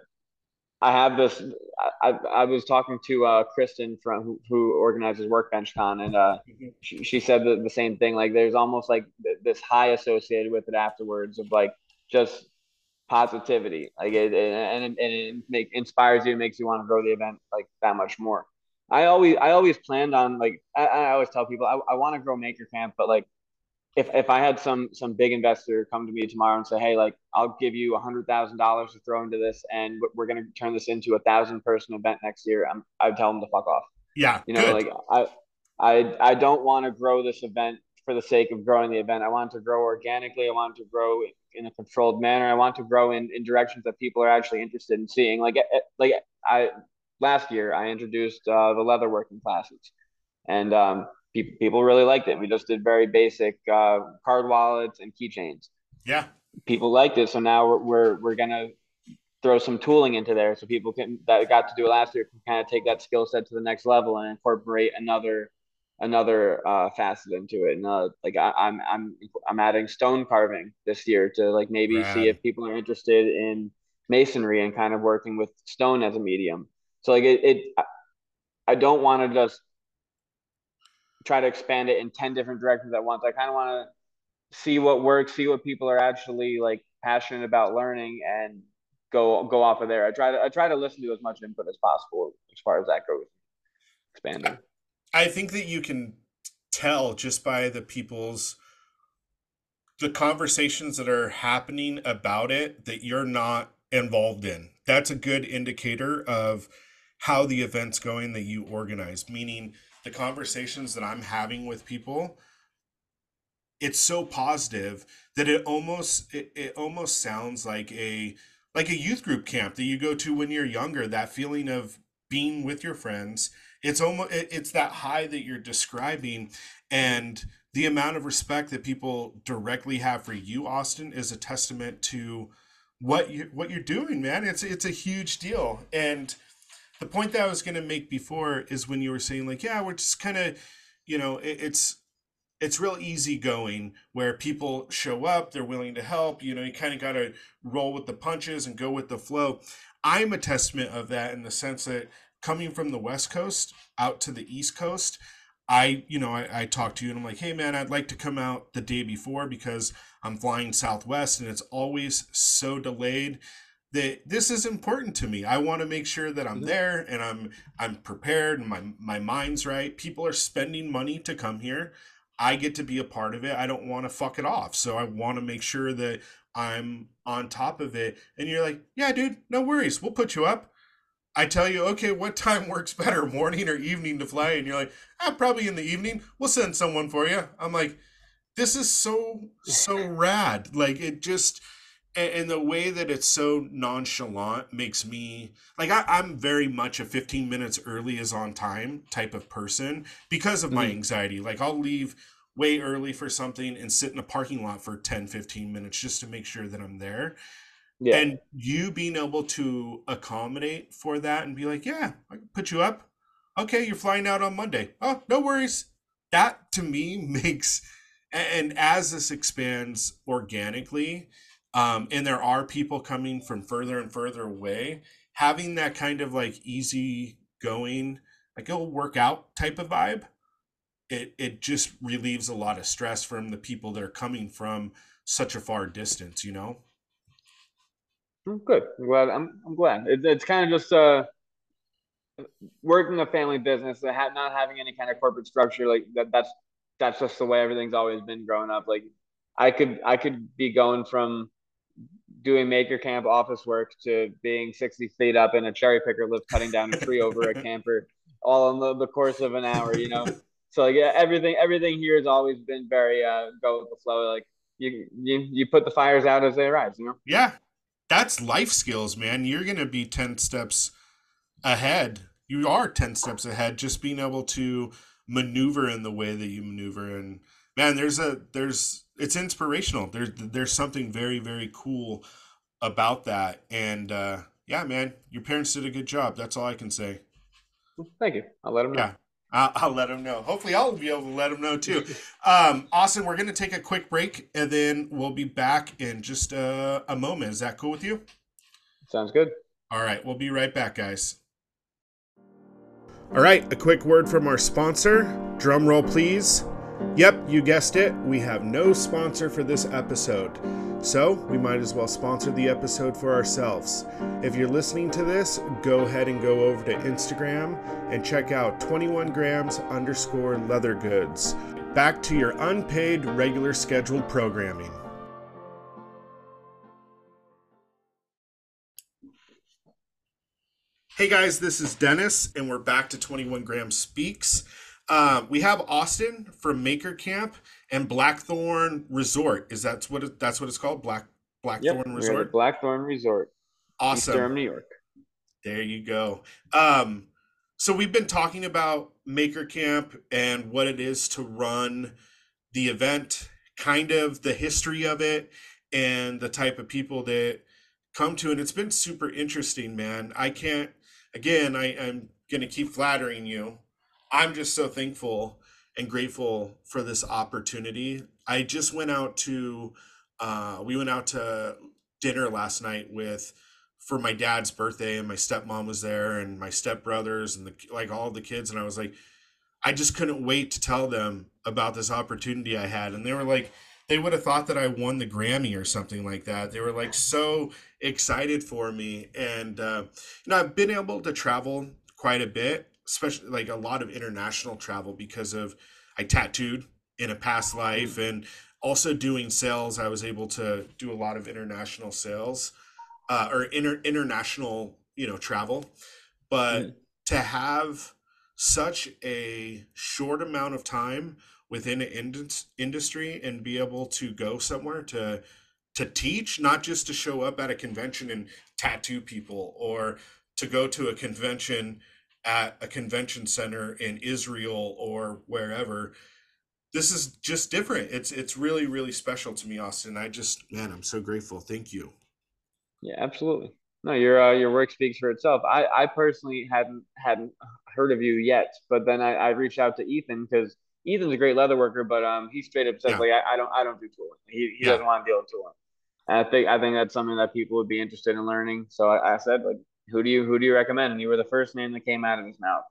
I have this. I, I was talking to uh, Kristen from who, who organizes Workbench Con, and uh, Mhm. she, she said the, the same thing. Like, there's almost like th- this high associated with it afterwards of like just positivity. Like it, it and it, and it make inspires you, makes you want to grow the event like that much more. I always I always planned on like I, I always tell people I, I want to grow Maker Camp, but like if if I had some some big investor come to me tomorrow and say, hey, like I'll give you a hundred thousand dollars to throw into this, and we're going to turn this into a thousand person event next year, I'm, I'd tell them to fuck off. Yeah, You know, good. like I I I don't want to grow this event for the sake of growing the event. I want to grow organically. I want to grow in a controlled manner. I want to grow in, in directions that people are actually interested in seeing. Like like I last year I introduced uh, the leatherworking classes, and um, pe- people really liked it. We just did very basic uh, card wallets and keychains. Yeah. People liked it, so now we're we're, we're gonna throw some tooling into there so people can that got to do it last year can kind of take that skill set to the next level and incorporate another another uh, facet into it. And uh, like I, I'm I'm I'm adding stone carving this year to like maybe see Rad. if people are interested in masonry and kind of working with stone as a medium. So like it, it I don't want to just try to expand it in ten different directions at once. I kind of want to see what works, see what people are actually like passionate about learning, and go go off of there. I try to I try to listen to as much input as possible as far as that goes. Expanding. I think that you can tell just by the people's the conversations that are happening about it that you're not involved in. That's a good indicator of how the event's going that you organize, meaning the conversations that I'm having with people, it's so positive that it almost it, it almost sounds like a like a youth group camp that you go to when you're younger, that feeling of being with your friends. It's almost it, it's that high that you're describing, and the amount of respect that people directly have for you, Austin, is a testament to what you what you're doing, man. It's it's a huge deal. And the point that I was going to make before is when you were saying like, yeah, we're just kind of, you know, it, it's it's real easy going where people show up, they're willing to help. You know, you kind of got to roll with the punches and go with the flow. I'm a testament of that in the sense that coming from the West Coast out to the East Coast, I, you know, I, I talk to you and I'm like, hey man, I'd like to come out the day before because I'm flying Southwest and it's always so delayed that this is important to me. I want to make sure that I'm Mhm. there and I'm I'm prepared and my my mind's right. People are spending money to come here. I get to be a part of it. I don't want to fuck it off. So I want to make sure that I'm on top of it. And you're like, yeah, dude, no worries. We'll put you up. I tell you, okay, what time works better, morning or evening to fly? And you're like, ah, probably in the evening. We'll send someone for you. I'm like, this is so, so rad. Like, it just, and, the way that it's so nonchalant makes me like I, I'm very much a fifteen minutes early is on time type of person because of my Mm-hmm. anxiety. Like I'll leave way early for something and sit in a parking lot for ten fifteen minutes just to make sure that I'm there. Yeah. And you being able to accommodate for that and be like, yeah, I can put you up. Okay, you're flying out on Monday. Oh, no worries. That to me makes, and as this expands organically, um, and there are people coming from further and further away, having that kind of like easy going, like it'll work out type of vibe, it, it just relieves a lot of stress from the people that are coming from such a far distance, you know? Mm, good. I'm glad. I'm I'm glad. It, it's kind of just uh working a family business that ha- not having any kind of corporate structure like that. That's that's just the way everything's always been growing up. Like I could I could be going from doing maker camp office work to being sixty feet up in a cherry picker lift cutting down a tree over a camper all in the, the course of an hour, you know. So like yeah, everything everything here has always been very uh go with the flow. Like you you you put the fires out as they arise, you know. Yeah, that's life skills, man. You're going to be ten steps ahead. You are ten steps ahead just being able to maneuver in the way that you maneuver. And man, there's a, there's, it's inspirational. There's, there's something very, very cool about that. And, uh, yeah, man, your parents did a good job. That's all I can say. Thank you. I'll let them know. Yeah. I'll, I'll let them know. Hopefully, I'll be able to let them know too. Um, Austin, we're going to take a quick break and then we'll be back in just a, a moment. Is that cool with you? Sounds good. All right. We'll be right back, guys. All right. A quick word from our sponsor. Drum roll, please. Yep, you guessed it. We have no sponsor for this episode. So we might as well sponsor the episode for ourselves. If you're listening to this, go ahead and go over to Instagram and check out twenty-one grams underscore leather goods. Back to your unpaid, regular scheduled programming. Hey guys, this is Dennis, and we're back to twenty-one Gram Speaks. Uh, we have Austin from Maker Camp and Blackthorn Resort. Is that what it, that's what it's called? Black Yep, Blackthorn we're at the Resort. Blackthorn Resort, East Awesome. Durham, New York. There you go. Um, so we've been talking about Maker Camp and what it is to run the event, kind of the history of it, and the type of people that come to it. It's been super interesting, man. I can't, again, I, I'm going to keep flattering you. I'm just so thankful and grateful for this opportunity. I just went out to, uh, we went out to dinner last night with, for my dad's birthday, and my stepmom was there and my stepbrothers and the, like all the kids. And I was like, I just couldn't wait to tell them about this opportunity I had. And they were like, they would have thought that I won the Grammy or something like that. They were like so excited for me. And, uh, you know, I've been able to travel quite a bit, especially like a lot of international travel because of I tattooed in a past life and also doing sales. I was able to do a lot of international sales uh, or inter- international, you know, travel. But Mm. to have such a short amount of time within an indus- industry and be able to go somewhere to to teach, not just to show up at a convention and tattoo people, or to go to a convention at a convention center in Israel or wherever. This is just different. It's it's really really special to me, Austin. I just man, I'm so grateful. Thank you. Yeah, absolutely. No, your uh, your work speaks for itself. I, I personally hadn't hadn't heard of you yet, but then I, I reached out to Ethan because Ethan's a great leather worker, but um he straight up says Yeah, like I, I don't I don't do tooling. He he yeah. doesn't want to deal with tooling. And I think I think that's something that people would be interested in learning. So I, I said like who do you who do you recommend? And you were the first name that came out of his mouth.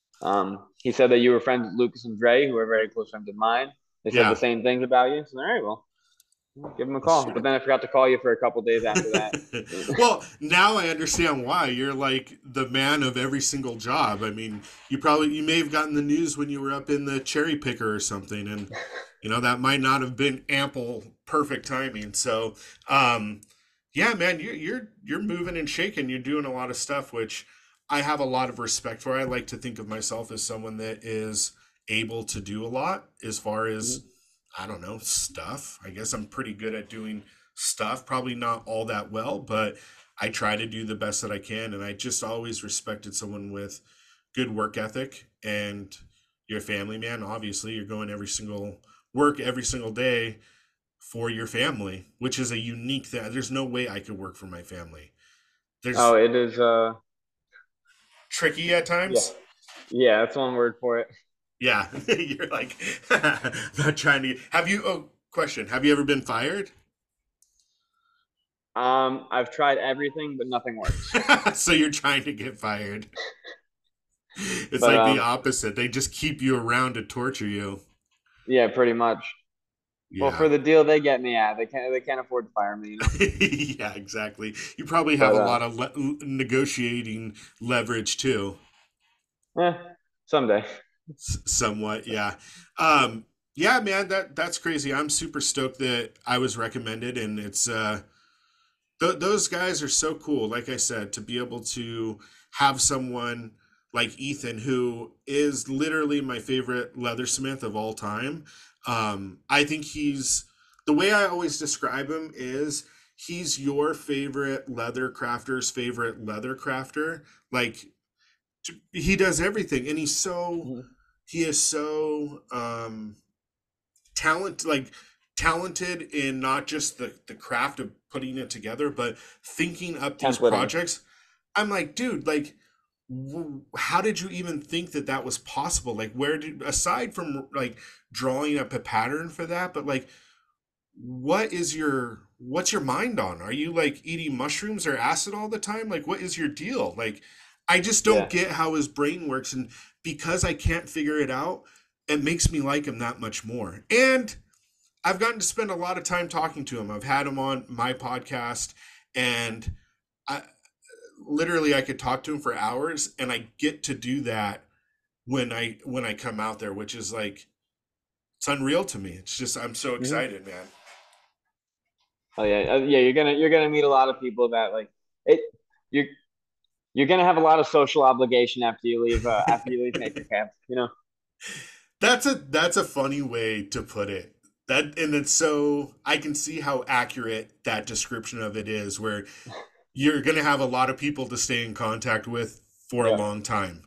Um, he said that you were friends with Lucas and Dre, who are very close friends of mine. They said the Yeah. same things about you. So all right, well, Give him a Well, call. But shit. then I forgot to call you for a couple days after that. Well, now I understand why you're like the man of every single job. I mean, you probably you may have gotten the news when you were up in the cherry picker or something, and you know that might not have been ample perfect timing. So, um, yeah, man, you, you're you're moving and shaking. You're doing a lot of stuff, which I have a lot of respect for. I like to think of myself as someone that is able to do a lot as far as Mhm. I don't know stuff. I guess I'm pretty good at doing stuff. Probably not all that well, but I try to do the best that I can. And I just always respected someone with good work ethic. And you're a family man. Obviously, you're going every single work every single day for your family, which is a unique thing. There's no way I could work for my family. Oh, There's it is. Uh, tricky at yeah, times. yeah, that's one word for it. Yeah, you're like not trying to. Have you? Oh, question. Have you ever been fired? Um, I've tried everything, but nothing works. So you're trying to get fired. It's But like the um, opposite. They just keep you around to torture you. yeah, pretty much. Well, Yeah. for the deal they get me at, they can't they can't afford to fire me, you know. Yeah, exactly. You probably have But a uh, lot of le- negotiating leverage too. eh, someday. S- somewhat, yeah. Um, yeah, man, that that's crazy. I'm super stoked that I was recommended, and it's uh, th- those guys are so cool. Like I said, to be able to have someone like Ethan, who is literally my favorite leathersmith of all time. Um, I think he's the way I always describe him is he's your favorite leather crafter's favorite leather crafter. Like he does everything, and he's so Mhm. he is so um talent like talented in not just the the craft of putting it together, but thinking up these Templating. projects. I'm like, dude, like, w- how did you even think that that was possible? Like, where did aside from like drawing up a pattern for that, but like, what is your what's your mind on? Are you like eating mushrooms or acid all the time? Like, what is your deal? Like, I just don't Yeah. get how his brain works, and because I can't figure it out, it makes me like him that much more. And I've gotten to spend a lot of time talking to him. I've had him on my podcast, and I literally I could talk to him for hours, and I get to do that when I when I come out there, which is like it's unreal to me. It's just I'm so Hmm. excited, man. Oh yeah, uh, yeah. You're gonna you're gonna meet a lot of people that like it. You're you're gonna have a lot of social obligation after you leave uh, after you leave Maker Camp. You know. That's a that's a funny way to put it. That and it's so I can see how accurate that description of it is, where you're gonna have a lot of people to stay in contact with for a Yeah. long time.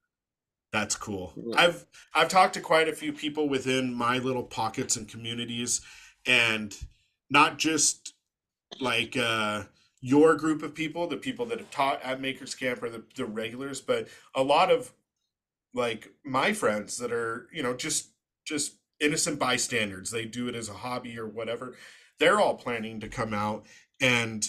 That's cool. Yeah. I've I've talked to quite a few people within my little pockets and communities, and not just like uh your group of people, the people that have taught at Makers Camp or the, the regulars, but a lot of like my friends that are, you know, just just innocent bystanders. They do it as a hobby or whatever. They're all planning to come out, and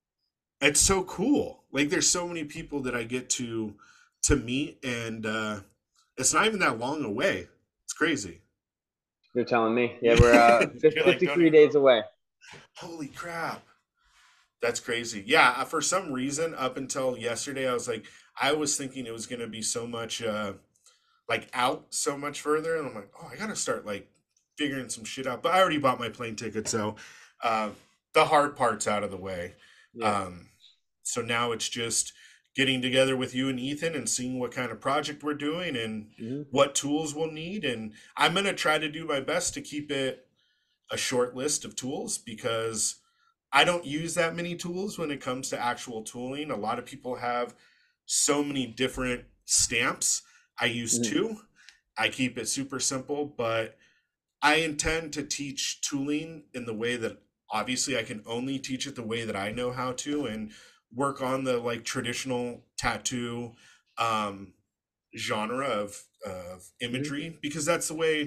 it's so cool. Like there's so many people that I get to to meet, and uh it's not even that long away. It's crazy. You're telling me. Yeah, we're uh You're like, don't fifty-three even days remember. away. Holy crap. That's crazy. Yeah, uh, for some reason, up until yesterday, I was like, I was thinking it was going to be so much, uh, like out so much further. And I'm like, oh, I got to start like figuring some shit out. But I already bought my plane ticket. So uh, the hard part's out of the way. Yeah. Um, so now it's just getting together with you and Ethan and seeing what kind of project we're doing and Hmm. what tools we'll need. And I'm going to try to do my best to keep it a short list of tools because I don't use that many tools when it comes to actual tooling. A lot of people have so many different stamps. I use Hmm. two. I keep it super simple, but I intend to teach tooling in the way that obviously I can only teach it the way that I know how to and work on the like traditional tattoo um, genre of, of Hmm. imagery because that's the way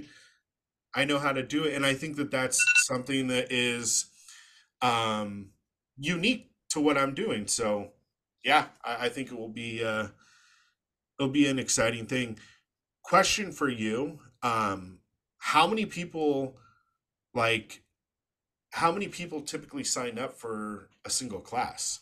I know how to do it. And I think that that's something that is um, unique to what I'm doing. So yeah, I, I think it will be uh, it'll be an exciting thing. Question for you: um, How many people like? how many people typically sign up for a single class?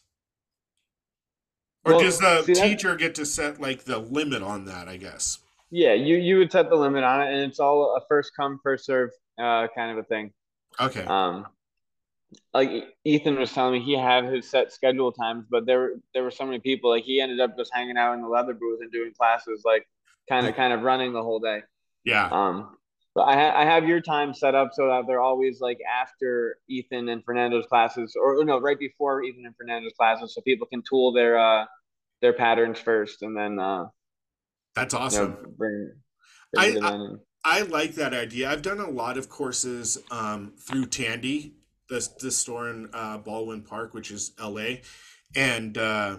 Or does Well, the see that teacher get to set like the limit on that, I guess? yeah, you you would set the limit on it, and it's all a first come first serve uh, kind of a thing. Okay. Um, like Ethan was telling me, he had his set schedule times, but there were there were so many people. Like he ended up just hanging out in the leather booth and doing classes, like kind of kind of running the whole day. Yeah. Um, but I ha- I have your time set up so that they're always like after Ethan and Fernando's classes, or, or no, right before Ethan and Fernando's classes, so people can tool their uh their patterns first, and then uh That's you know awesome. bring bring I, it in. I And, I like that idea. I've done a lot of courses um, through Tandy, the the store in uh, Baldwin Park, which is L A, and uh,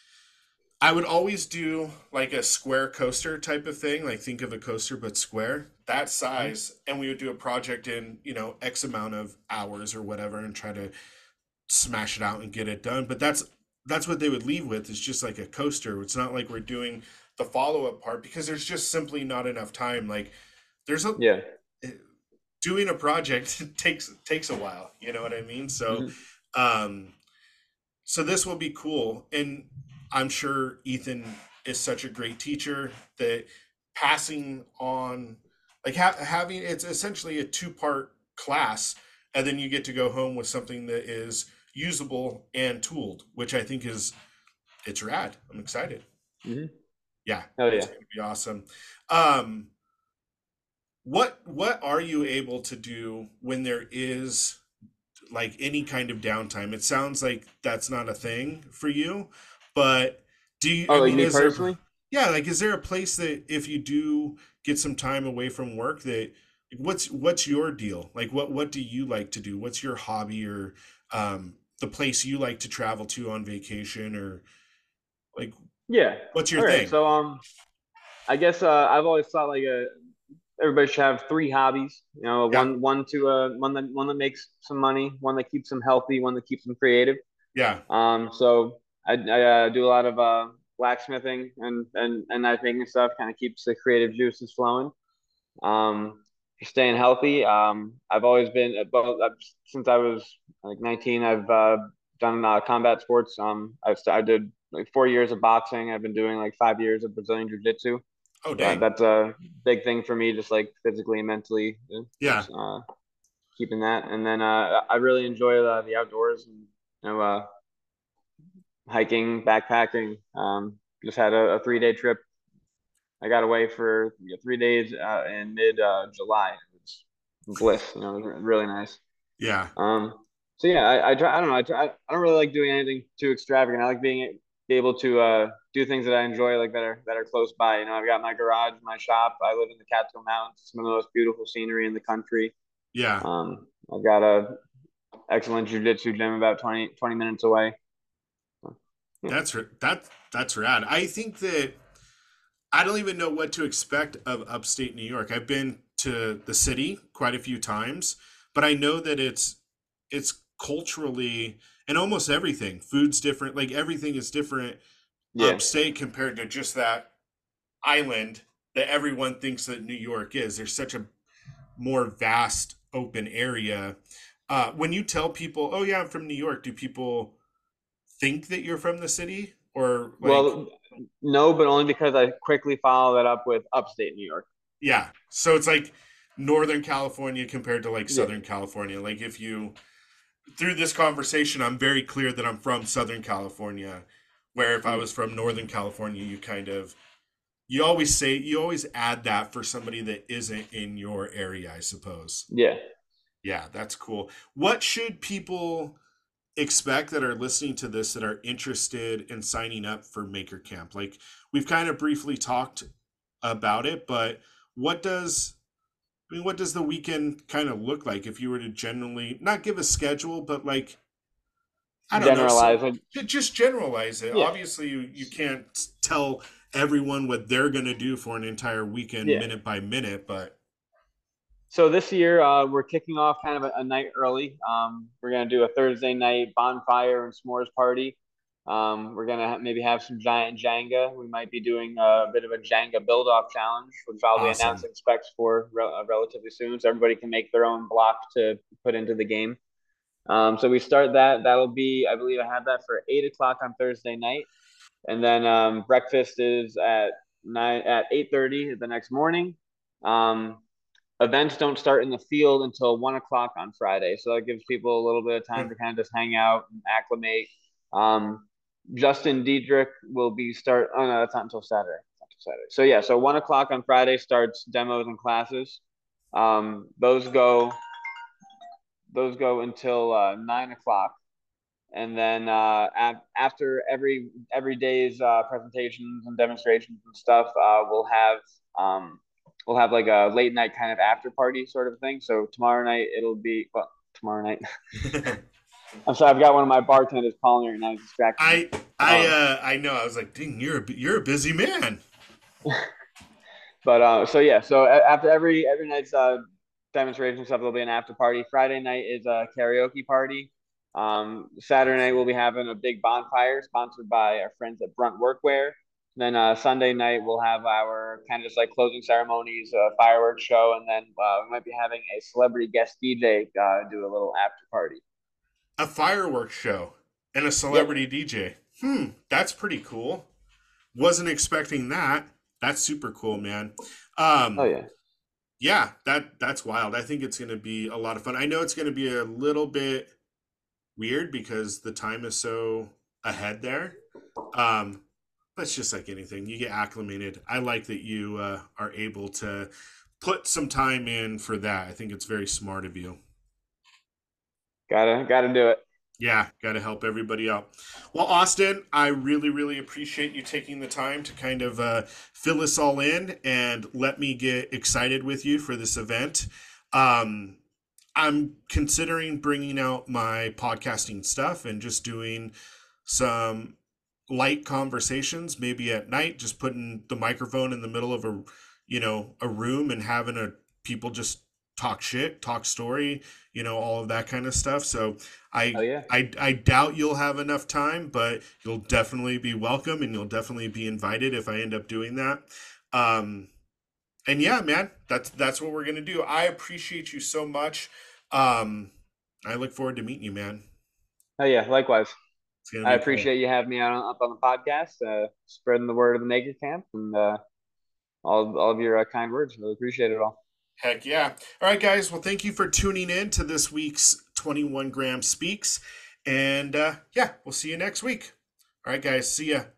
I would always do like a square coaster type of thing, like think of a coaster but square, that size, and we would do a project in, you know, X amount of hours or whatever and try to smash it out and get it done. But that's that's what they would leave with is just like a coaster. It's not like we're doing the follow-up part because there's just simply not enough time. Like there's a yeah. doing a project takes takes a while, you know what I mean? So Mhm. um so this will be cool, and I'm sure Ethan is such a great teacher that passing on, like ha- having, it's essentially a two part class, and then you get to go home with something that is usable and tooled, which I think is it's rad. I'm excited. Mhm. Yeah, Oh it's yeah. gonna be awesome. Um, what what are you able to do when there is like any kind of downtime? It sounds like that's not a thing for you, but do you, Oh, I like mean, me is there, personally? yeah, like, is there a place that if you do get some time away from work that, what's, what's your deal? Like, what, what do you like to do? What's your hobby or, um, the place you like to travel to on vacation or like, Yeah. what's your All right. thing? So um, I guess uh, I've always thought like a everybody should have three hobbies. You know, Yeah. one one to uh one that one that makes some money, one that keeps them healthy, one that keeps them creative. Yeah. Um, so I, I uh, do a lot of uh blacksmithing and and and knife making stuff. Kind of keeps the creative juices flowing. Um, staying healthy. Um, I've always been about uh, since I was like nineteen. I've uh, done uh, combat sports. Um, I I did like four years of boxing. I've been doing like five years of Brazilian jiu jitsu. Oh, Uh, dang. that's a big thing for me, just like physically and mentally, uh, Yeah. just uh, keeping that. And then uh, I really enjoy the, the outdoors and you know uh, hiking, backpacking. Um, just had a, a three day trip. I got away for you know, three days uh, in mid uh, July. It was bliss, you know, it was really nice. Yeah. Um, so yeah, I, I try. I don't know. I try. I don't really like doing anything too extravagant. I like being be able to uh, do things that I enjoy, like that are that are close by. You know, I've got my garage, my shop. I live in the Catskill Mountains, some of the most beautiful scenery in the country. Yeah. Um, I've got a excellent jujitsu gym about twenty twenty minutes away. So, yeah. That's, that, that's rad. I think that I don't even know what to expect of upstate New York. I've been to the city quite a few times, but I know that it's it's culturally and almost everything. Food's different, like everything is different Yeah. upstate compared to just that island that everyone thinks that New York is. There's such a more vast open area. Uh, when you tell people, "Oh yeah, I'm from New York," do people think that you're from the city or like, Well, no, but only because I quickly follow that up with upstate New York. yeah. So it's like Northern California compared to like Yeah. Southern California. Like if you through this conversation, I'm very clear that I'm from Southern California. Where if I Mm. was from Northern California, you kind of you always say you always add that for somebody that isn't in your area, I suppose. Yeah. Yeah, that's cool. What should people expect that are listening to this that are interested in signing up for Maker Camp? Like we've kind of briefly talked about it, but what does I mean, what does the weekend kind of look like if you were to generally not give a schedule, but like I don't know, some Generalize. Like, just generalize it. yeah. Obviously, you, you can't tell everyone what they're going to do for an entire weekend Yeah. minute by minute, but So this year, uh, we're kicking off kind of a, a night early. Um, we're gonna do a Thursday night bonfire and s'mores party. Um, we're gonna ha- maybe have some giant Jenga. We might be doing a bit of a Jenga build-off challenge, which I'll be awesome. announcing specs for re- uh, relatively soon, so everybody can make their own block to put into the game. Um, so we start that. That'll be, I believe, I have that for eight o'clock on Thursday night, and then um, breakfast is at nine at eight thirty the next morning. Um, Events don't start in the field until one o'clock on Friday, so that gives people a little bit of time to kind of just hang out and acclimate. Um, Justin Diedrich will be start. Oh no, that's not until Saturday. Not until Saturday. So yeah, so one o'clock on Friday starts demos and classes. Um, those go those go until uh, nine o'clock, and then uh, af- after every every day's uh, presentations and demonstrations and stuff, uh, we'll have um, we'll have like a late night kind of after party sort of thing. So tomorrow night it'll be well tomorrow night. I'm sorry, I've got one of my bartenders calling me right now. He's distracting me. I I Um, uh I know. I was like, dang, you're a, you're a busy man. but uh, so yeah, so after every every night's uh, demonstration stuff, there'll be an after party. Friday night is a karaoke party. Um, Saturday night we'll be having a big bonfire sponsored by our friends at Brunt Workwear. Then uh, Sunday night we'll have our kind of just like closing ceremonies, uh, fireworks show, and then uh, we might be having a celebrity guest D J uh, do a little after party. A fireworks show and a Yep. celebrity D J. Hmm, that's pretty cool. Wasn't expecting that. That's super cool, man. Oh Um, yeah. yeah, that that's wild. I think it's going to be a lot of fun. I know it's going to be a little bit weird because the time is so ahead there. Um, that's just like anything. You get acclimated. I like that you uh, are able to put some time in for that. I think it's very smart of you. Gotta gotta do it. Yeah, got to help everybody out. Well, Austin, I really, really appreciate you taking the time to kind of uh, fill us all in and let me get excited with you for this event. Um, I'm considering bringing out my podcasting stuff and just doing some light conversations, maybe at night, just putting the microphone in the middle of a, you know, a room and having a people just talk shit, talk story, you know, all of that kind of stuff. So Oh I yeah. I I doubt you'll have enough time, but you'll definitely be welcome and you'll definitely be invited if I end up doing that. Um and yeah, man, that's that's what we're gonna do. I appreciate you so much. Um I look forward to meeting you, man. Oh yeah. Likewise. It's gonna I be cool. appreciate you having me on up on the podcast, uh, spreading the word of the Naked Camp, and uh, all all of your uh, kind words. Really appreciate it all. Heck yeah. All right, guys. Well, thank you for tuning in to this week's twenty-one Gram Speaks. And uh, yeah, we'll see you next week. All right, guys. See ya.